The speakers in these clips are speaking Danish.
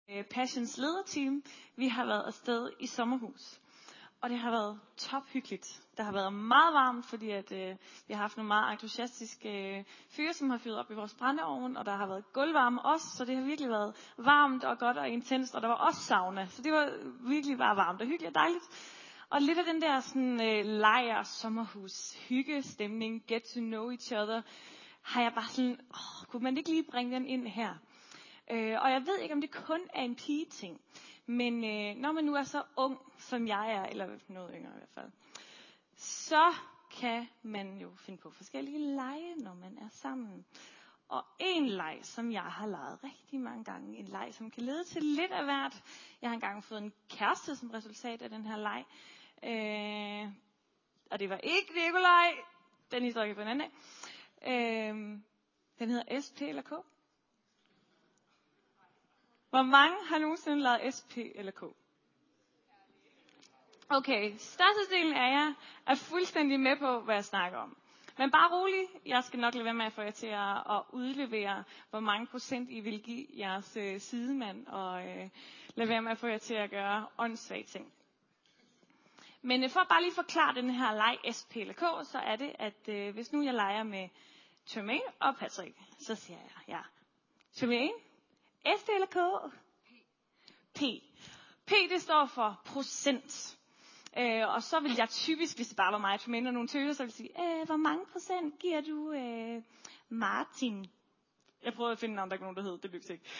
Passions lederteam. Vi har været afsted i sommerhus. Og det har været tophyggeligt. Det har været meget varmt, fordi vi har haft nogle meget entusiastiske fyre, som har fyret op i vores brændeovn. Og der har været gulvvarme også, så det har virkelig været varmt og godt og intenst. Og der var også sauna, så det var virkelig bare varmt og hyggeligt og dejligt. Og lidt af den der sådan, lejr, sommerhus, hyggestemning, get to know each other, har jeg bare sådan, kunne man ikke lige bringe den ind her? Og jeg ved ikke, om det kun er en pige-ting. Men når man nu er så ung, som jeg er, eller noget yngre i hvert fald, så kan man jo finde på forskellige lege, når man er sammen. Og en leg, som jeg har leget rigtig mange gange, en leg, som kan lede til lidt af hvert. Jeg har engang fået en kæreste som resultat af den her leg. Og det var ikke Nikolaj. Den historie på en anden dag. Den hedder SP eller K. Hvor mange har nogensinde lavet SP eller K? Okay, størstedelen af jer er fuldstændig med på, hvad jeg snakker om. Men bare rolig, jeg skal nok lade være med at få jer til at udlevere, hvor mange procent I vil give jeres sidemand, og lade være med at få jer til at gøre åndssvage ting. Men for bare lige forklare den her leg SP eller K, så er det, at hvis nu jeg leger med Tremaine og Patrick, så siger jeg, ja, Tremaine, SP eller K? P. P, det står for procent. Og så vil jeg typisk, hvis det bare var mig, Tremaine og nogle tøser, så vil jeg sige, hvor mange procent giver du Martin? Jeg prøvede at finde en navn, der ikke nogen, der hed, det lykkedes ikke.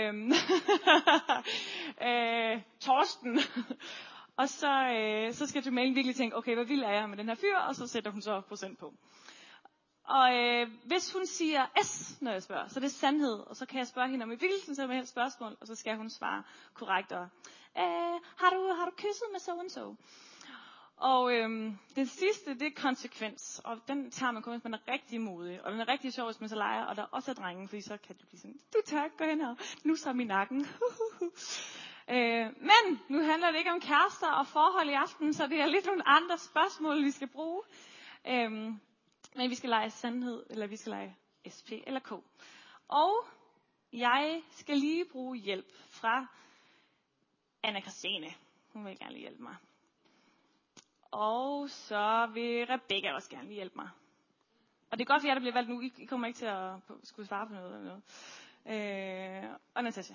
Torsten. Og så skal Tremaine virkelig tænke, okay, hvad vild er jeg med den her fyr? Og så sætter hun så procent på. Og hvis hun siger S, når jeg spørger, så det er sandhed. Og så kan jeg spørge hende om et hvilken som helst spørgsmål, og så skal hun svare korrekt. Og, har du kysset med so and so? Og det sidste, det er konsekvens. Og den tager man kun, hvis man er rigtig modig. Og den er rigtig sjov, hvis man så leger, og der også er drenge, fordi så kan du blive sådan, du tak, gå hen og nu så min nakken. Men nu handler det ikke om kærester og forhold i aften, så det er lidt nogle andre spørgsmål, vi skal bruge. Men vi skal lege sandhed, eller vi skal lege SP eller K. Og jeg skal lige bruge hjælp fra Anna Christine. Hun vil gerne lige hjælpe mig. Og så vil Rebecca også gerne lige hjælpe mig. Og det er godt for jer, der bliver valgt nu. I kommer ikke til at skulle svare på noget eller noget. Og Natasha.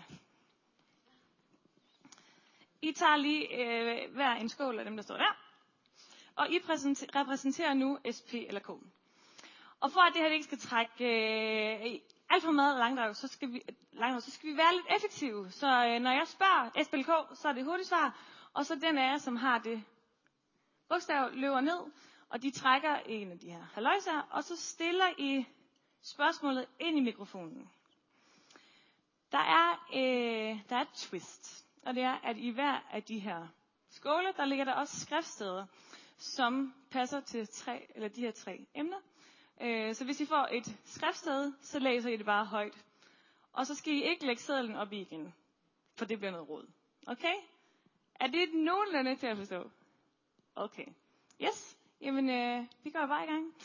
I tager lige hver en skål af dem, der står der. Og I repræsenterer nu SP eller K. Og for at det her ikke skal trække alt for meget langdrag, så skal vi være lidt effektive. Så når jeg spørger SP eller K, så er det hurtigt svar. Og så den af jer, som har det bogstav, løber ned, og de trækker en af de her halløjser, og så stiller I spørgsmålet ind i mikrofonen. Der er et twist, og det er, at i hver af de her skåle, der ligger der også skriftsteder, som passer til de her tre emner. Så hvis I får et skriftsted, så læser I det bare højt. Og så skal I ikke lægge sedlen op i igen, for det bliver noget rod. Okay? Er det nogenlunde til at forstå? Okay. Yes. Jamen, vi går bare i gang.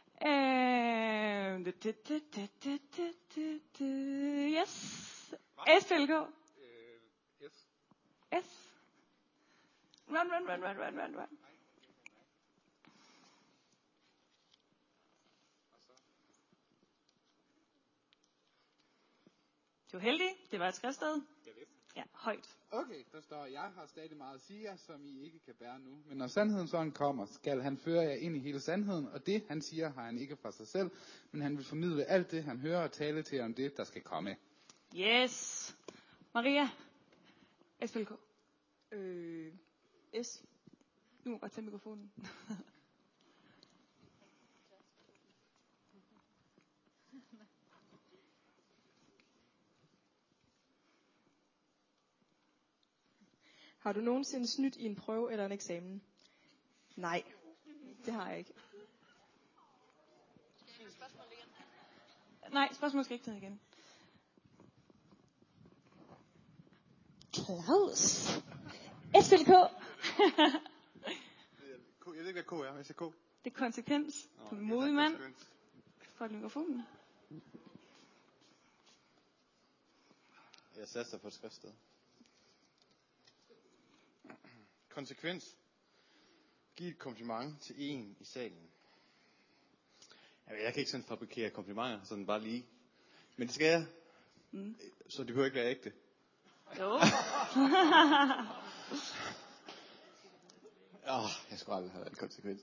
Yes. S eller K? S. Run. Du er heldig. Det var et skriftsted. Ja, højt. Okay, der står, jeg har stadig meget at sige jer, som I ikke kan bære nu. Men når sandheden sådan kommer, skal han føre jer ind i hele sandheden. Og det, han siger, har han ikke fra sig selv. Men han vil formidle alt det, han hører og tale til om det, der skal komme. Yes. Maria. S eller K? S. Nu må jeg bare tage mikrofonen. Har du nogensinde snydt i en prøve eller en eksamen? Nej, det har jeg ikke. Nej, spørgsmålet skal ikke tage igen. Claus. S eller K? Jeg ved ikke, hvad K er. Jeg siger K. Det er konsekvens. Du er en modig mand. For mikrofonen. jeg satser på et skriftsted. Konsekvens. Giv et kompliment til en i salen. Jeg kan ikke sådan fabrikere komplimenter, sådan bare lige. Men det skal jeg. Så det behøver ikke være ægte. Jo. Jeg skulle aldrig have været konsekvens.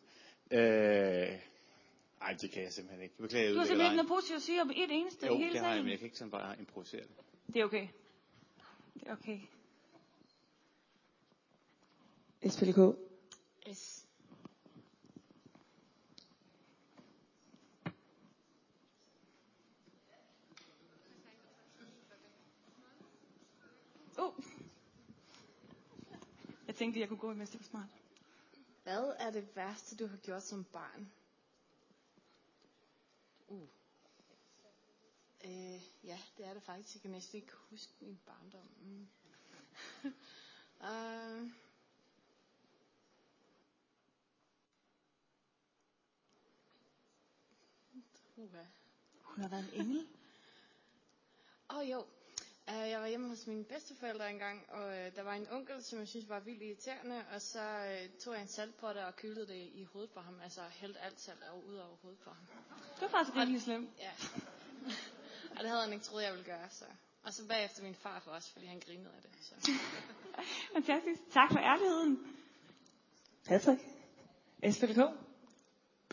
Ej, det kan jeg simpelthen ikke. Beklager, Du har simpelthen ikke noget positivt at sige om et eneste i hele det har jeg, sagen. men jeg kan ikke sådan bare improvisere det. Det er okay. Det er okay. SPLK. S. Jeg tænkte, jeg kunne gå, mens det var smart. Hvad er det værste, du har gjort som barn? Ja, det er det faktisk. Jeg kan næsten ikke huske min barndom. Hun har været en engel. Jo. Jeg var hjemme hos mine bedsteforældre engang, og der var en onkel, som jeg synes var vildt irriterende, og så tog jeg en saltpotte og kølede det i hovedet på ham, altså hældte alt salt ud over hovedet på ham. Det var faktisk rigtig slemt. Ja. Og det havde han ikke troet, jeg ville gøre, så. Og så bagefter min far for os, fordi han grinede af det. Så. Fantastisk. Tak for ærligheden. Patrick. SPLK. P.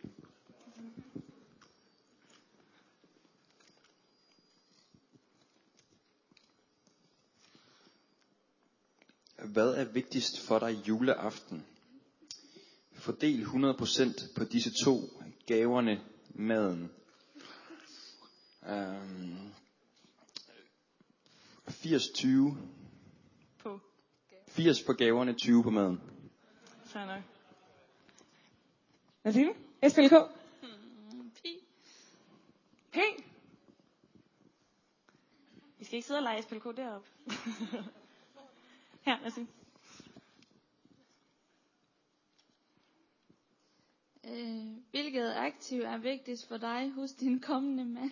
Hvad er vigtigst for dig juleaften? Fordel 100% på disse to: gaverne, maden. 80-20. På. 80 på gaverne, 20 på maden. Så nok. Hvad siger du? SPLK. P. P. Vi skal ikke sidde og lege SPLK deroppe. Her, lad os se. Hvilket aktiv er vigtigst for dig hos din kommende mand?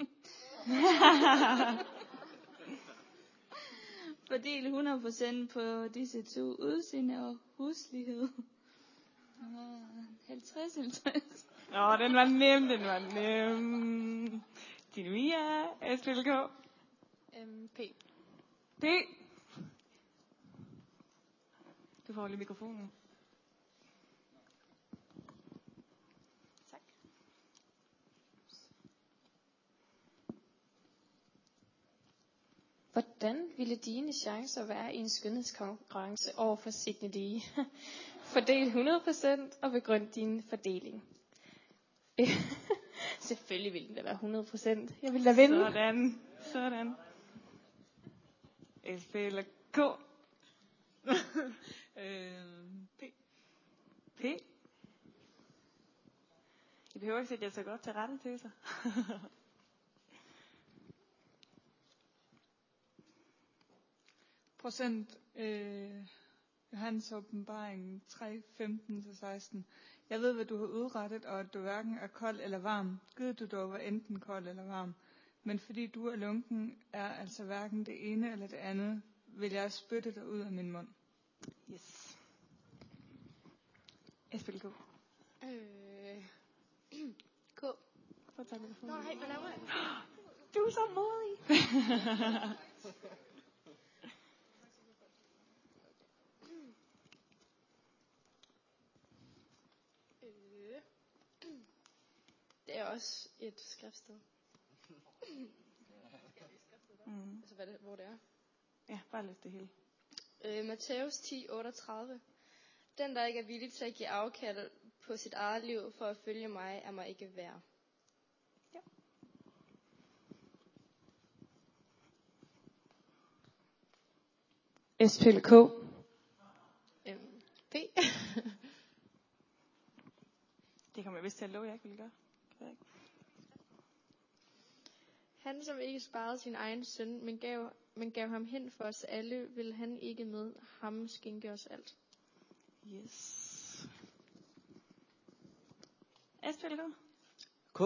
Fordel 100% på disse to: udseende og huslighed. 50-50. Den var nem. Dinomia, SPLK. P. P. Du får lige mikrofonen. Tak. Hvordan ville dine chancer være i en skønhedskonkurrence over for Signe Dige? Fordel 100% og begrund din fordeling. Selvfølgelig ville den da være 100%. Jeg vil da vinde. Sådan. SPLK. P. P. I behøver ikke sætte jer så godt til rette til sig. Procent. Johannes åbenbaring 3:15-16. Jeg ved, hvad du har udrettet, og at du hverken er kold eller varm. Gid du dog var enten kold eller varm. Men fordi du er lunken, er altså hverken det ene eller det andet, vil jeg spytte dig ud af min mund. Yes. SPLK. K. Prøv at tage mikrofonen. Nej, hvad laver jeg? Du er så modig. Det er også et skriftsted. Altså hvor det er. Ja, bare læs det hele. Matthæus 10:38. Den, der ikke er villig til at give afkald på sit eget liv for at følge mig, er mig ikke værd. Ja. SPLK. P. Det kommer jeg vist til at love, jeg ikke vil gøre. Han, som ikke sparede sin egen søn, men gav ham hen for os alle, vil han ikke med ham skænke os alt. Yes. SPLK. K.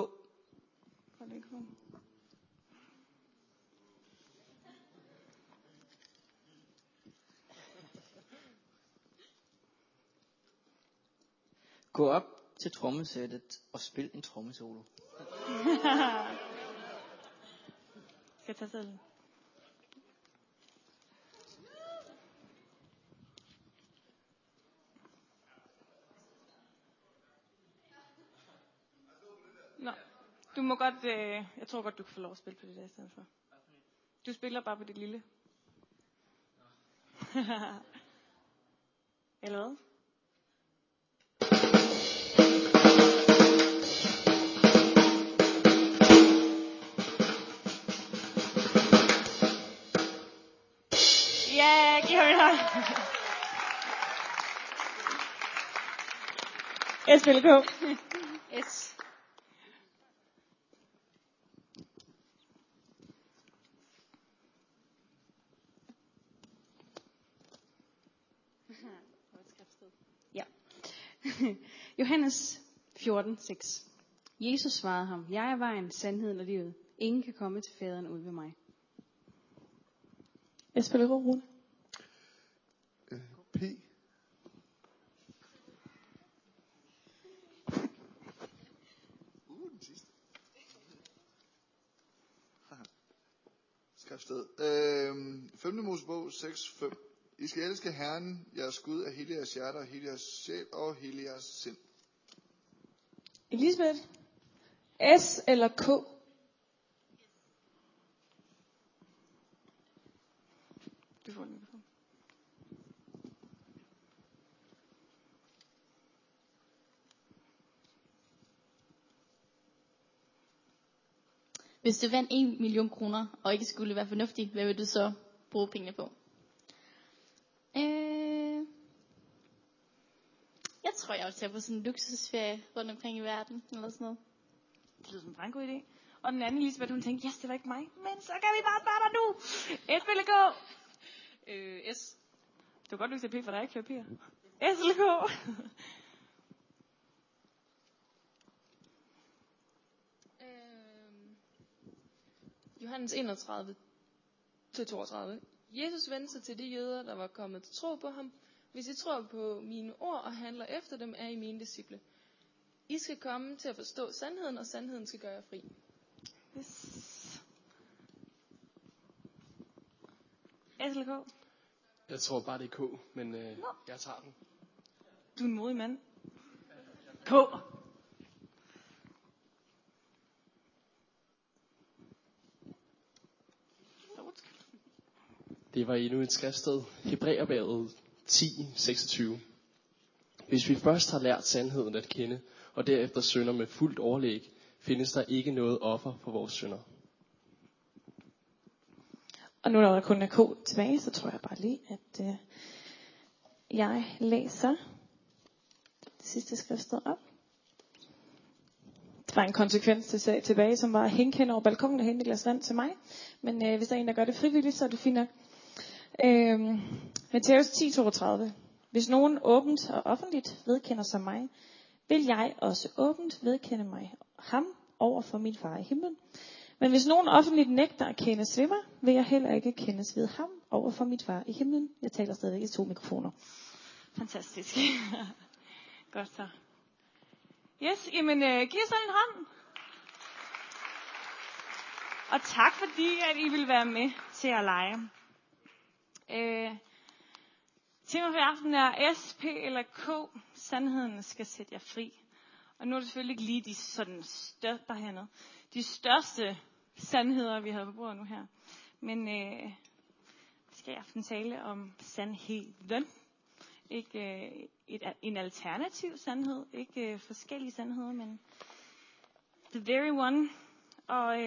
Gå op til trommesættet og spil en trommesolo. Skal jeg tage selv? Nå, du må godt, jeg tror godt, du kan få lov at spille på det der i stedet for. Du spiller bare på det lille. Eller hvad? Ja, giv ham en hånd. SPLK. S. Ja. Johannes 14:6. Jesus svarede ham: Jeg er vejen, sandheden og livet. Ingen kan komme til faderen ud ved mig. SPLK, Rune. P. Den sidste. Skriftsted. 5. Mosebog 6:5. I skal elske Herren, jeres Gud, af hele jeres hjerte og hele jeres sjæl og hele jeres sind. Elisabeth. S eller K? Du får den mikrofon. Hvis du vandt 1 million kroner, og ikke skulle være fornuftig, hvad vil du så bruge pengene på? Jeg tror, jeg vil tage på sådan en luksusferie rundt omkring i verden, eller sådan noget. Det lyder som en brandgod idé. Og den anden Elisabeth, hun tænkte, yes, det var ikke mig, men så kan vi bare starte nu. SPLK. S. Det var godt, du sagde P, for der er ikke flere P'er. SLK. Johannes 31-32. Jesus vendte sig til de jøder, der var kommet til tro på ham. Hvis I tror på mine ord og handler efter dem, er I mine disciple. I skal komme til at forstå sandheden, og sandheden skal gøre jer fri. Yes. SLK. Jeg tror bare, det er K, men jeg tager den. Du er en modig mand. K. Det var endnu et skriftsted. Hebræerbrevet 10:26. Hvis vi først har lært sandheden at kende, og derefter synder med fuldt overlæg, findes der ikke noget offer for vores synder. Og nu når der kun er K tilbage, så tror jeg bare lige, at jeg læser det sidste skriftsted op. Det var en konsekvens tilbage, som var at hænge hen over balkonen og hente et glas vand til mig. Men hvis der er en, der gør det frivilligt, så er det fint nok. Matthæus 10:32. Hvis nogen åbent og offentligt vedkender sig mig, vil jeg også åbent vedkende mig ham over for min far i himlen. Men hvis nogen offentligt nægter at kendes ved mig, vil jeg heller ikke kendes ved ham over for mit far i himlen. Jeg taler stadigvæk i 2 mikrofoner. Fantastisk. Godt så. Yes, jamen giv så en hånd. Og tak fordi, at I vil være med til at lege. Tema for aften er S, P eller K. Sandheden skal sætte jer fri. Og nu er det selvfølgelig ikke lige de sådan de største sandheder, vi har på bordet nu her. Men vi skal i aften tale om sandheden. Ikke en alternativ sandhed, ikke forskellige sandheder, men the very one. Og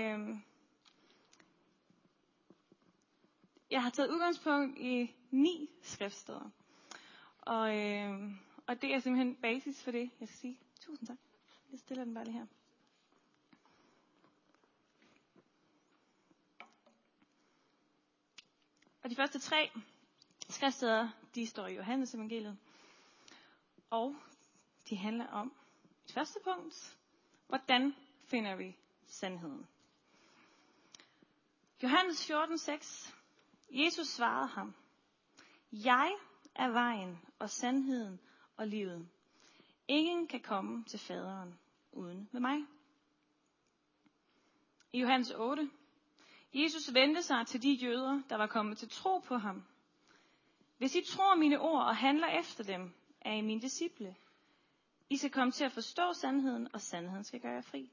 jeg har taget udgangspunkt i 9 skriftsteder. Og det er simpelthen basis for det, jeg skal sige. Tusind tak. Jeg stiller den bare lige her. Og de første 3 skriftsteder, de står i Johannes evangeliet. Og de handler om et første punkt. Hvordan finder vi sandheden? Johannes 14:6. Jesus svarede ham: Jeg er vejen og sandheden og livet. Ingen kan komme til faderen uden ved mig. I Johannes 8. Jesus vendte sig til de jøder, der var kommet til tro på ham. Hvis I tror mine ord og handler efter dem, er I mine disciple. I skal komme til at forstå sandheden, og sandheden skal gøre jer fri.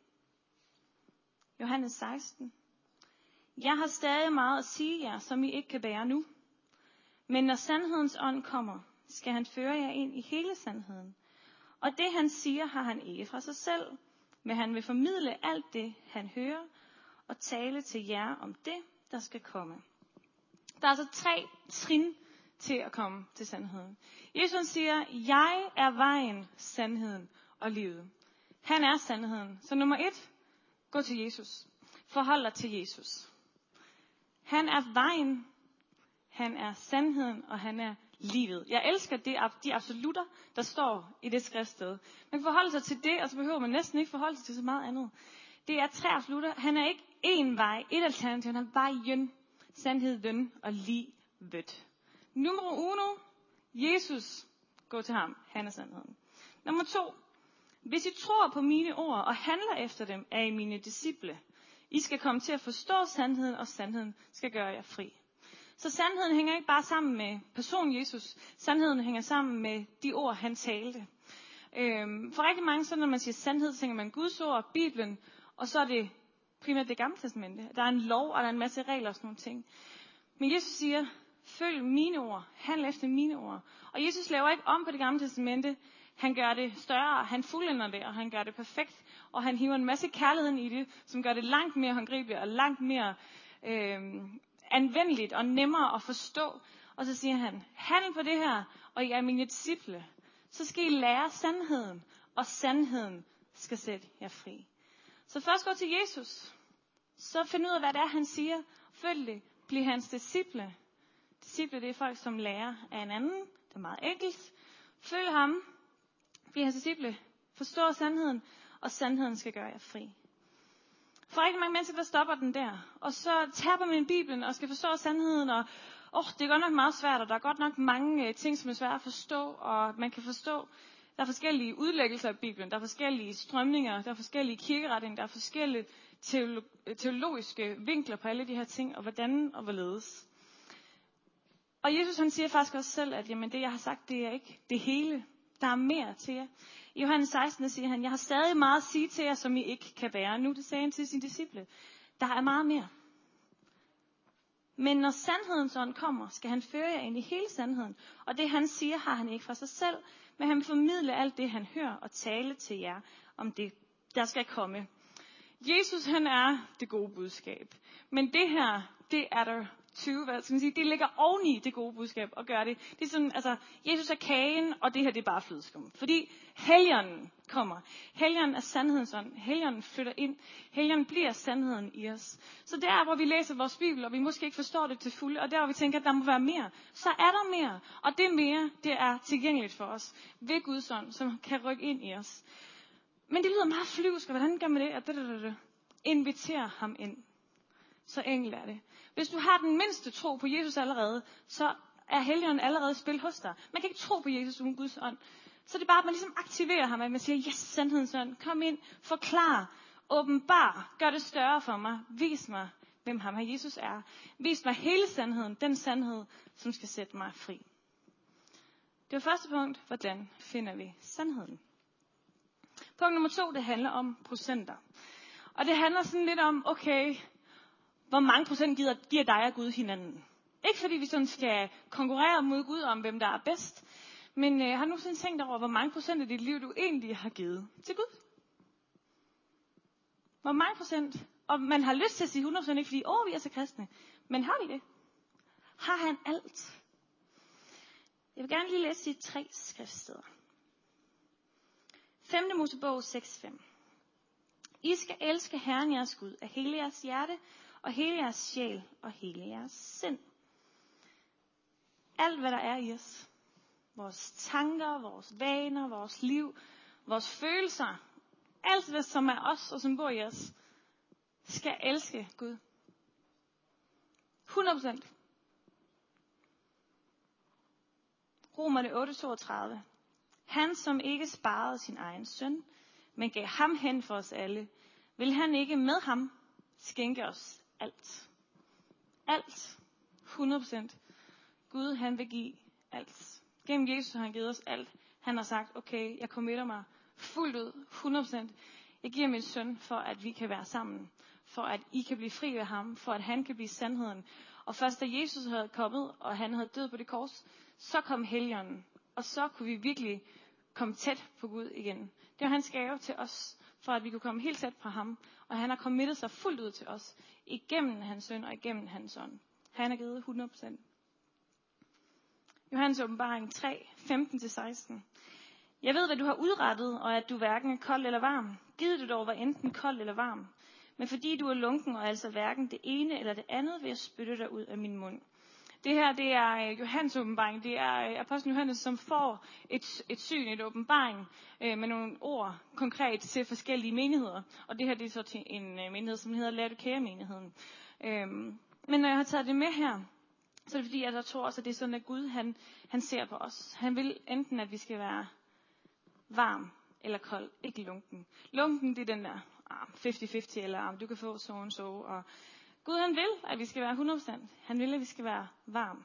Johannes 16. Jeg har stadig meget at sige jer, som I ikke kan bære nu. Men når sandhedens ånd kommer, skal han føre jer ind i hele sandheden. Og det han siger, har han ikke fra sig selv, men han vil formidle alt det, han hører, og tale til jer om det, der skal komme. Der er altså 3 trin til at komme til sandheden. Jesus siger, jeg er vejen, sandheden og livet. Han er sandheden. Så nummer 1, gå til Jesus. Forhold dig til Jesus. Han er vejen, han er sandheden, og han er livet. Jeg elsker de absolutter, der står i det skriftsted. Man kan forholde sig til det, og så behøver man næsten ikke forholde sig til så meget andet. Det er 3 absolutter. Han er ikke én vej, et alternativ. Han er vejen, sandheden og livet. Nummer 1. Jesus. Gå til ham. Han er sandheden. Nummer 2. Hvis I tror på mine ord og handler efter dem, er I mine disciple. I skal komme til at forstå sandheden, og sandheden skal gøre jer fri. Så sandheden hænger ikke bare sammen med personen Jesus. Sandheden hænger sammen med de ord, han talte. For rigtig mange, så når man siger sandhed, så tænker man Guds ord, Bibelen, og så er det primært det gamle testamente. Der er en lov, og der er en masse regler og sådan nogle ting. Men Jesus siger, følg mine ord, handl efter mine ord. Og Jesus laver ikke om på det gamle testamente. Han gør det større, han fuldender det, og han gør det perfekt. Og han hiver en masse kærlighed i det, som gør det langt mere håndgribeligt og langt mere anvendeligt og nemmere at forstå. Og så siger han, handl på det her, og I er mine disciple. Så skal I lære sandheden, og sandheden skal sætte jer fri. Så først gå til Jesus. Så find ud af, hvad det er, han siger. Følg det. Bliv hans disciple. Disciple, det er folk, som lærer af en anden. Det er meget enkelt. Følg ham. Bliv hans disciple. Forstå sandheden, og sandheden skal gøre jer fri. For rigtig mange mennesker, der stopper den der. Og så taber man Bibelen og skal forstå sandheden. Og det er godt nok meget svært, og der er godt nok mange ting, som er svære at forstå. Og man kan forstå, der er forskellige udlæggelser af Bibelen. Der er forskellige strømninger. Der er forskellige kirkeretninger. Der er forskellige teologiske vinkler på alle de her ting. Og hvordan og hvorledes. Og Jesus han siger faktisk også selv, at jamen, det jeg har sagt, det er ikke det hele. Der er mere til jer. I Johannes 16 siger han, jeg har stadig meget at sige til jer, som I ikke kan bære. Nu det sagde han til sine disciple. Der er meget mere. Men når sandhedens ånd kommer, skal han føre jer ind i hele sandheden. Og det han siger, har han ikke fra sig selv. Men han vil formidle alt det, han hører, og tale til jer om det, der skal komme. Jesus han er det gode budskab. Men det her, det er der 20, hvad skal man sige, det ligger oveni det gode budskab og gør det. Det er sådan, altså, Jesus er kagen, og det her det er bare flødeskum. Fordi Helligånden kommer. Helligånden er sandhedens ånd. Helligånden flytter ind. Helligånden bliver sandheden i os. Så der, hvor vi læser vores Bibel, og vi måske ikke forstår det til fulde, og der, hvor vi tænker, at der må være mere, så er der mere. Og det mere, det er tilgængeligt for os ved Guds ånd, som kan rykke ind i os. Men det lyder meget flyvsk, og hvordan gør man det? Inviter ham ind. Så enkelt er det. Hvis du har den mindste tro på Jesus allerede, så er Helligånden allerede spil hos dig. Man kan ikke tro på Jesus uden Guds ånd. Så det er bare, at man ligesom aktiverer ham, at man siger, yes, sandhedens ånd, kom ind, forklar, åbenbar, gør det større for mig, vis mig, hvem ham her Jesus er. Vis mig hele sandheden, den sandhed, som skal sætte mig fri. Det var første punkt, hvordan finder vi sandheden. Punkt nummer 2, det handler om procenter. Og det handler sådan lidt om, okay, hvor mange procent giver dig og Gud hinanden. Ikke fordi vi sådan skal konkurrere mod Gud om, hvem der er bedst. Men har du sådan tænkt over, hvor mange procent af dit liv, du egentlig har givet til Gud? Hvor mange procent? Og man har lyst til at sige 100%, ikke fordi, vi er så kristne. Men har vi det? Har han alt? Jeg vil gerne lige læse de 3 skriftsteder. 5. Mosebog 6:5. I skal elske Herren jeres Gud af hele jeres hjerte, og hele jeres sjæl, og hele jeres sind. Alt hvad der er i os. Vores tanker, vores vaner, vores liv, vores følelser. Alt det, som er os, og som bor i os, skal elske Gud. 100%. Romerne 8:32. Han, som ikke sparede sin egen søn, men gav ham hen for os alle, vil han ikke med ham skænke os alt. Alt. 100%. Gud, han vil give alt. Gennem Jesus har han givet os alt. Han har sagt, okay, jeg committer mig fuldt ud, 100%. Jeg giver min søn, for at vi kan være sammen. For at I kan blive fri ved ham. For at han kan blive sandheden. Og først da Jesus havde kommet, og han havde død på det kors, så kom Helligånden. Og så kunne vi virkelig komme tæt på Gud igen. Det var hans gave til os, for at vi kunne komme helt tæt på ham. Og han har committet sig fuldt ud til os, igennem hans søn og igennem hans ånd. Han har givet 100%. Johannes åbenbaring 3, 15-16. Jeg ved, hvad du har udrettet, og at du hverken er kold eller varm. Gid du dog var enten kold eller varm. Men fordi du er lunken, og altså hverken det ene eller det andet, vil jeg spytte dig ud af min mund. Det her, det er Johannes åbenbaring. Det er apostlen Johannes, som får et syn, et åbenbaring med nogle ord konkret til forskellige menigheder. Og det her, det er så til en menighed, som hedder Laodikea-menigheden. Men når jeg har taget det med her, så er det fordi, at jeg tror også, at det er sådan, at Gud, han ser på os. Han vil enten, at vi skal være varm eller kold, ikke lunken. Lunken, det er den der 50-50, eller du kan få så og så. Og Gud, han vil, at vi skal være 100%. Han vil, at vi skal være varm.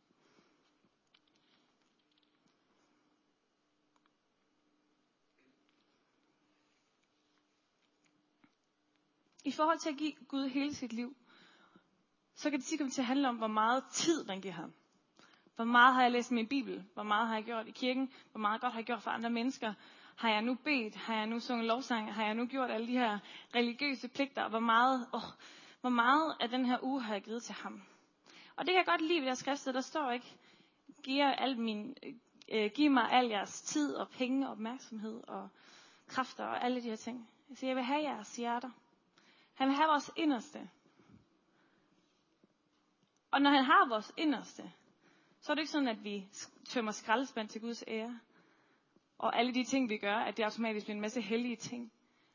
I forhold til at give Gud hele sit liv, så kan det komme til at handle om, hvor meget tid man giver ham. Hvor meget har jeg læst min Bibel? Hvor meget har jeg gjort i kirken? Hvor meget godt har jeg gjort for andre mennesker? Har jeg nu bedt? Har jeg nu sunget lovsang? Har jeg nu gjort alle de her religiøse pligter? Hvor meget af den her uge har jeg givet til ham? Og det kan jeg godt lide ved det her skriftsted. Der står ikke, giv mig al jeres tid og penge og opmærksomhed og kræfter og alle de her ting. Så jeg vil have jeres hjerter. Han vil have vores inderste. Og når han har vores inderste, så er det ikke sådan, at vi tømmer skraldespand til Guds ære. Og alle de ting, vi gør, at det automatisk bliver en masse hellige ting.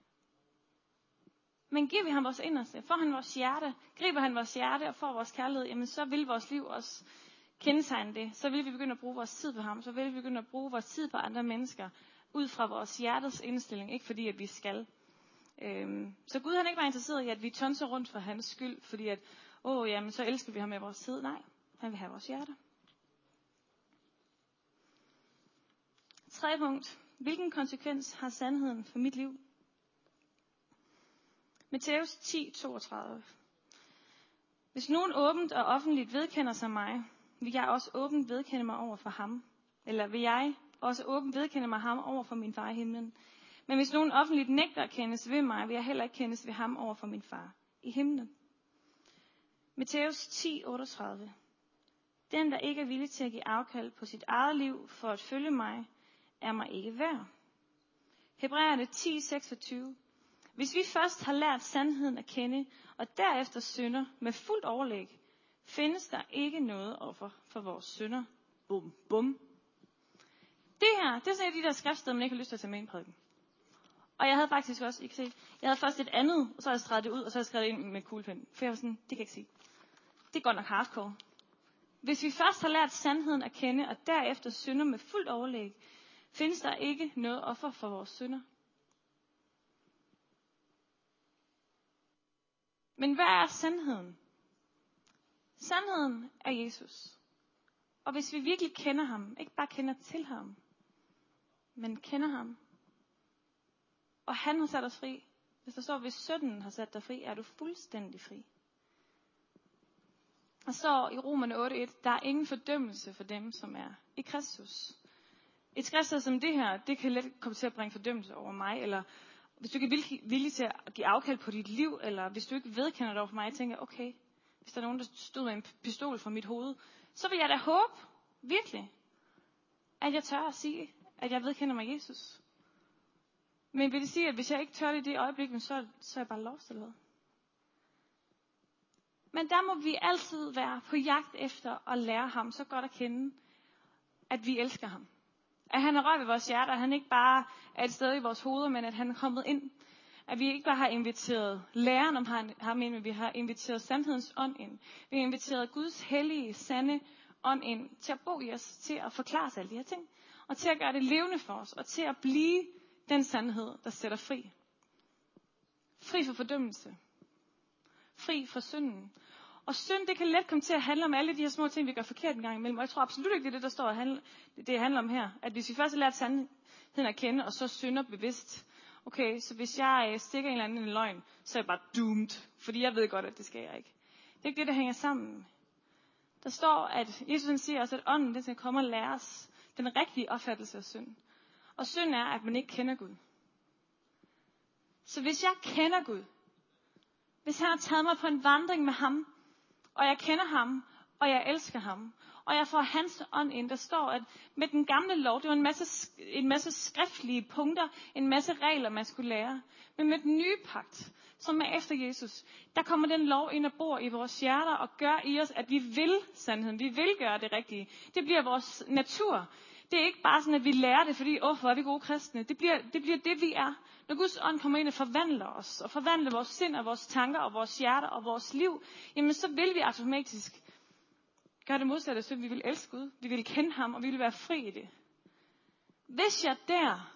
Men giver vi ham vores inderste, får han vores hjerte, griber han vores hjerte og får vores kærlighed, jamen så vil vores liv også kendetegne det. Så vil vi begynde at bruge vores tid på ham, så vil vi begynde at bruge vores tid på andre mennesker, ud fra vores hjertes indstilling, ikke fordi at vi skal. Så Gud han er ikke bare interesseret i, at vi tonser rundt for hans skyld, fordi at, jamen så elsker vi ham med vores tid. Nej, han vil have vores hjerte. 3. punkt. Hvilken konsekvens har sandheden for mit liv? Matthæus 10:32. Hvis nogen åbent og offentligt vedkender sig mig, vil jeg også åbent vedkende mig over for ham. Eller vil jeg også åbent vedkende mig ham over for min far i himlen. Men hvis nogen offentligt nægter at kendes ved mig, vil jeg heller ikke kendes ved ham over for min far i himlen. Matthæus 10:38. Den, der ikke er villig til at give afkald på sit eget liv for at følge mig, er mig ikke værd. Hebræerne 10:26. Hvis vi først har lært sandheden at kende, og derefter synder med fuldt overlæg, findes der ikke noget offer for vores synder. Bum, bum. Det her, det er sådan et af de der skriftsteder, man ikke har lyst til at tage med i en prædiken. Og jeg havde faktisk også, I kan se, jeg havde først et andet, og så havde jeg streget det ud, og så havde jeg skrevet det ind med kuglepen. For jeg var sådan, det kan jeg ikke sige. Det er godt nok hardcore. Hvis vi først har lært sandheden at kende, og derefter synder med fuldt overlæg, findes der ikke noget offer for vores synder. Men hvad er sandheden? Sandheden er Jesus. Og hvis vi virkelig kender ham, ikke bare kender til ham, men kender ham, og han har sat os fri. Hvis der står, hvis sønnen har sat dig fri, er du fuldstændig fri. Der står i Romerne 8:1, der er ingen fordømmelse for dem, som er i Kristus. Et skriftsted som det her, det kan let komme til at bringe fordømmelse over mig, eller hvis du ikke er villig til at give afkald på dit liv, eller hvis du ikke vedkender dig over for mig, jeg tænker, okay, hvis der er nogen, der stod med en pistol fra mit hoved, så vil jeg da håbe, virkelig, at jeg tør at sige, at jeg vedkender mig Jesus. Men vil det sige, at hvis jeg ikke tør det i det øjeblik, så er jeg bare lost eller hvad? Men der må vi altid være på jagt efter at lære ham så godt at kende, at vi elsker ham. At han har rørt ved vores hjerter, at han ikke bare er et sted i vores hoveder, men at han er kommet ind. At vi ikke bare har inviteret læren om ham ind, men vi har inviteret sandhedens ånd ind. Vi har inviteret Guds hellige, sande ånd ind til at bo i os, til at forklare os alle de her ting. og til at gøre det levende for os, og til at blive den sandhed, der sætter fri. Fri for fordømmelse. Fri fra synden. Og synd, det kan let komme til at handle om alle de her små ting, vi gør forkert en gang imellem. Og jeg tror absolut ikke, det er det, der står det handler om her. At hvis vi først har lært sandheden at kende, og så synder bevidst. Okay, så hvis jeg stikker en eller anden en løgn, så er jeg bare doomed. Fordi jeg ved godt, at det skal jeg ikke. Det er ikke det, der hænger sammen. Der står, at Jesus siger også, at ånden den skal komme og lære os den rigtige opfattelse af synd. Og synd er, at man ikke kender Gud. Så hvis jeg kender Gud, hvis han har taget mig på en vandring med ham, og jeg kender ham, og jeg elsker ham, og jeg får hans ånd ind, der står, at med den gamle lov, det var en masse skriftlige punkter, en masse regler, man skulle lære. Men med den nye pagt, som er efter Jesus, der kommer den lov ind og bor i vores hjerter, og gør i os, at vi vil sandheden, vi vil gøre det rigtige. Det bliver vores natur. Det er ikke bare sådan, at vi lærer det, fordi, hvor er vi gode kristne. Det bliver det, vi er. Når Guds ånd kommer ind og forvandler os, og forvandler vores sind, og vores tanker, og vores hjerter, og vores liv, jamen så vil vi automatisk gøre det modsatte, så vi vil elske Gud, vi vil kende ham, og vi vil være fri i det. Hvis jeg der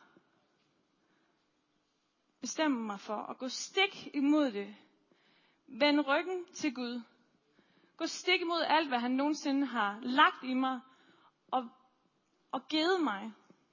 bestemmer mig for at gå stik imod det, vende ryggen til Gud, gå stik imod alt, hvad han nogensinde har lagt i mig, og givet mig.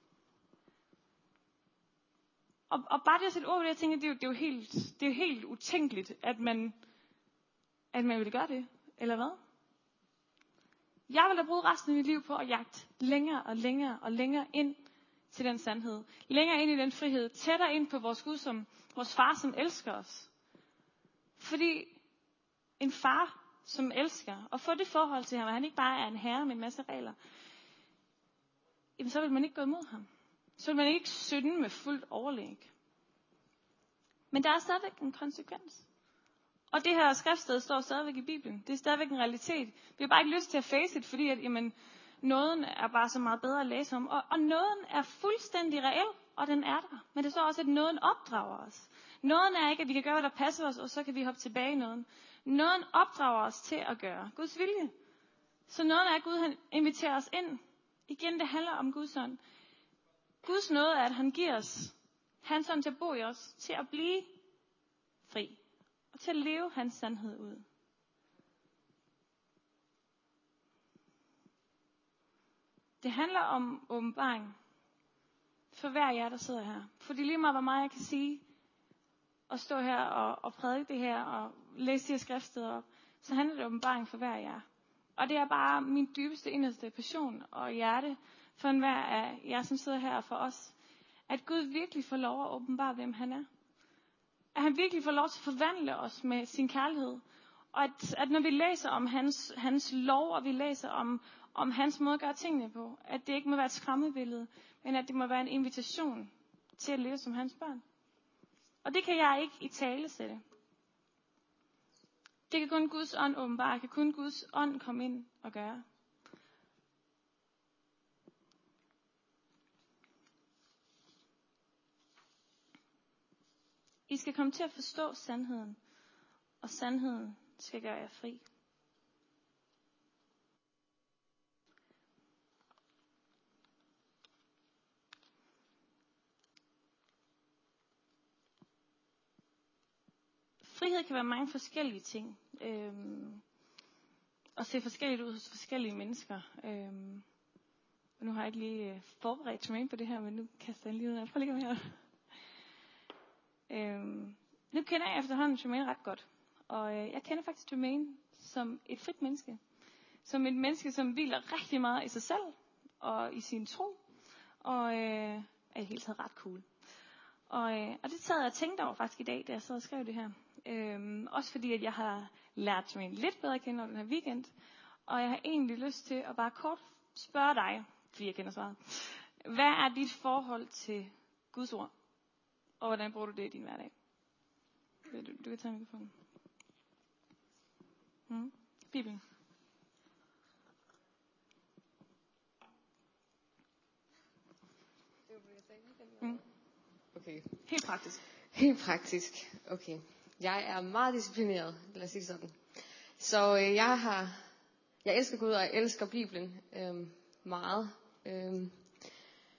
Og bare det at sætte ord på det, jeg tænker, det er jo helt utænkeligt, at man vil gøre det, eller hvad? Jeg vil da bruge resten af mit liv på at jagte længere og længere og længere ind til den sandhed. Længere ind i den frihed. Tættere ind på vores Gud, som vores far, som elsker os. Fordi en far, som elsker, og få det forhold til ham, at han ikke bare er en herre med en masse regler, jamen så vil man ikke gå imod ham. Så vil man ikke synde med fuldt overlæg. Men der er stadigvæk en konsekvens. Og det her skriftsted står stadigvæk i Bibelen. Det er stadigvæk en realitet. Vi har bare ikke lyst til at face it, fordi at, nåden er bare så meget bedre at læse om. Og nåden er fuldstændig reel, og den er der. Men det står også, at nåden opdrager os. Nåden er ikke, at vi kan gøre, hvad der passer os, og så kan vi hoppe tilbage i nåden. Nåden opdrager os til at gøre Guds vilje. Så nåden er, at Gud han inviterer os ind. Igen, det handler om Guds ånd. Guds nåde er, at han giver os hans ånd til at bo i os, til at blive fri. Og til at leve hans sandhed ud. Det handler om åbenbaring. For hver jer, der sidder her. Fordi lige meget, hvor meget jeg kan sige, og stå her og prædike det her, og læse de her skriftsteder op, så handler det om åbenbaring for hver jer. Og det er bare min dybeste, inderste passion og hjerte for enhver af jer, som sidder her, og for os. At Gud virkelig får lov at åbenbare, hvem han er. At han virkelig får lov til at forvandle os med sin kærlighed. Og at når vi læser om hans lov, og vi læser om hans måde at gøre tingene på, at det ikke må være et skræmmebillede, men at det må være en invitation til at leve som hans børn. Og det kan jeg ikke italesætte. Det kan kun Guds ånd åbenbare, det kan kun Guds ånd komme ind og gøre. I skal komme til at forstå sandheden, og sandheden skal gøre jer fri. Frihed kan være mange forskellige ting, og se forskelligt ud hos forskellige mennesker. Nu har jeg ikke lige forberedt Tremaine på det her, men nu kaster jeg lige ud af. Prøv lige at komme her. Nu kender jeg efterhånden Tremaine ret godt. Og jeg kender faktisk Tremaine som et frit menneske. Som et menneske, som hviler rigtig meget i sig selv og i sin tro. Og er i hele taget ret cool. Og det sad jeg og tænkte over faktisk i dag, da jeg sad og skrev det her. Også fordi, at jeg har lært Tremaine lidt bedre at kende over den her weekend. Og jeg har egentlig lyst til at bare kort spørge dig, fordi jeg kender svaret. Hvad er dit forhold til Guds ord? Og hvordan bruger du det i din hverdag? Du kan tage mikrofonen. Bibelen. Okay. Helt praktisk. Helt praktisk. Okay. Jeg er meget disciplineret, lad os sige det sådan. Så jeg elsker Gud, og jeg elsker Bibelen meget.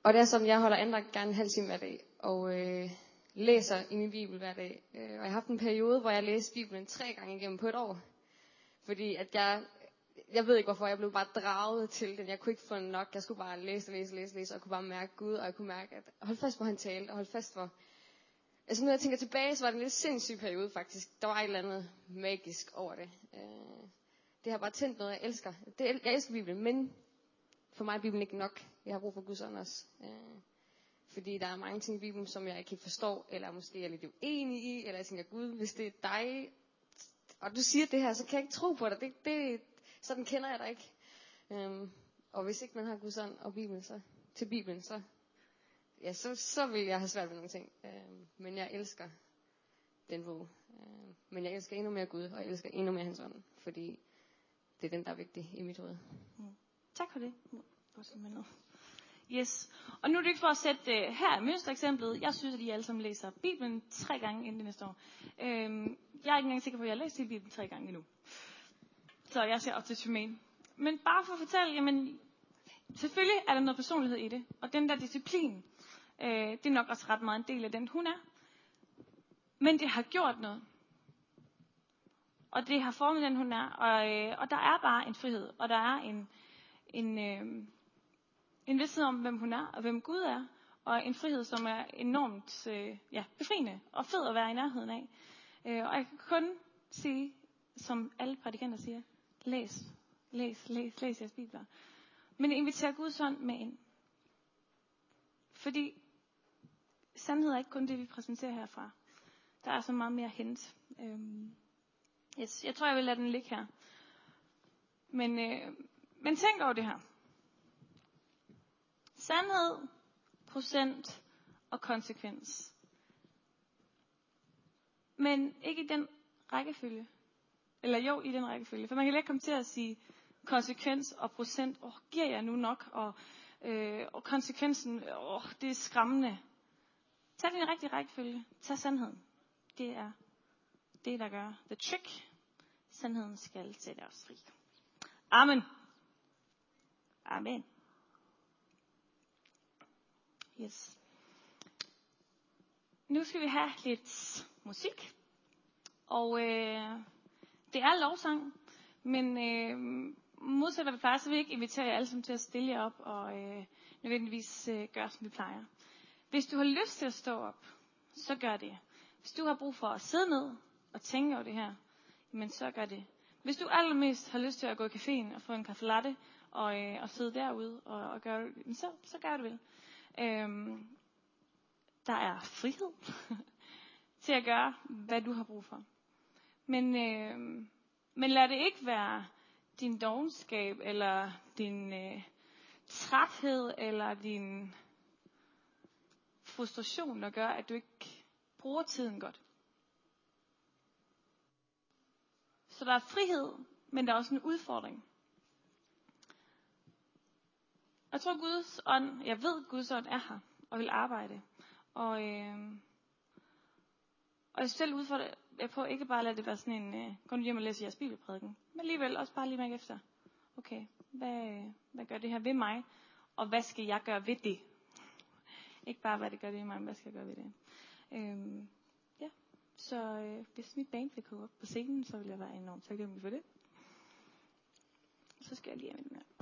Og det er sådan, jeg holder andagt gerne en halv time hver dag, og læser i min bibel hver dag. Og jeg har haft en periode, hvor jeg læste Bibelen 3 gange igennem på et år. Fordi at jeg ved ikke hvorfor, jeg blev bare draget til den. Jeg kunne ikke få nok, jeg skulle bare læse, og jeg kunne bare mærke Gud, og jeg kunne mærke, at holde fast, hvor han talte, og holde fast, hvor... Altså når jeg tænker tilbage, så var det en lidt sindssyg periode faktisk. Der var et eller andet magisk over det. Det har bare tændt noget, jeg elsker. Jeg elsker Bibelen, men for mig er Bibelen ikke nok. Jeg har brug for Guds ånd også. Fordi der er mange ting i Bibelen, som jeg ikke forstår, eller måske er lidt uenig i, eller jeg tænker, Gud, hvis det er dig, og du siger det her, så kan jeg ikke tro på dig. Sådan kender jeg dig ikke. Og hvis ikke man har Guds ånd og Bibelen, til Bibelen, så vil jeg have svært ved nogle ting. Men jeg elsker den bog. Men jeg elsker endnu mere Gud, og jeg elsker endnu mere hans ånd, fordi det er den, der er vigtig i mit hoved. Tak for det. Yes. Og nu er det ikke for at sætte her er mønstereksemplet. Jeg synes, at I alle sammen læser Bibelen 3 gange inden det næste år. Jeg er ikke engang sikker på, at jeg har læst hele Bibelen 3 gange endnu. Så jeg ser op til Jermaine. Men bare for at fortælle, jamen, selvfølgelig er der noget personlighed i det. Og den der disciplin, det er nok også ret meget en del af den, hun er. Men det har gjort noget. Og det har formet den, hun er. Og der er bare en frihed. Og der er en vidsthed om, hvem hun er, og hvem Gud er. Og en frihed, som er enormt befriende og fed at være i nærheden af. Og jeg kan kun sige, som alle prædikanter siger, læs jeres bibler. Men inviter Guds ånd med ind. Fordi sandhed er ikke kun det, vi præsenterer herfra. Der er så meget mere hent. Jeg tror, jeg vil lade den ligge her. Men tænk over det her. Sandhed, procent og konsekvens. Men ikke i den rækkefølge. Eller jo, i den rækkefølge. For man kan let komme til at sige konsekvens og procent. Giver jeg nu nok? Og konsekvensen, det er skræmmende. Tag den i rigtig rækkefølge. Tag sandheden. Det er det, der gør the trick. Sandheden skal sætte os fri. Amen. Amen. Yes. Nu skal vi have lidt musik. Og det er lovsang. Men modsat hvad vi plejer, så vil jeg ikke invitere jer alle sammen til at stille jer op og nødvendigvis gøre, som vi plejer. Hvis du har lyst til at stå op, så gør det. Hvis du har brug for at sidde ned og tænke over det her, men så gør det. Hvis du allermest har lyst til at gå i caféen og få en kaffe latte og sidde derude og gøre det, så gør det vel. Der er frihed til at gøre, hvad du har brug for. Men lad det ikke være din dovenskab, eller din træthed, eller din frustration, der gør, at du ikke bruger tiden godt. Så der er frihed, men der er også en udfordring. Jeg tror Guds ånd, jeg ved Guds ånd er her, og vil arbejde. Og jeg selv udfordrer jeg på ikke bare at lade det være sådan en, gå nu hjem og læse jeres bibelprædiken, men alligevel også bare lige mærke efter, okay, hvad gør det her ved mig, og hvad skal jeg gøre ved det? Ikke bare hvad det gør ved mig, men hvad skal jeg gøre ved det? Så hvis mit band vil komme op på scenen, så vil jeg være enormt taknemmelig for det. Så skal jeg lige have med den her.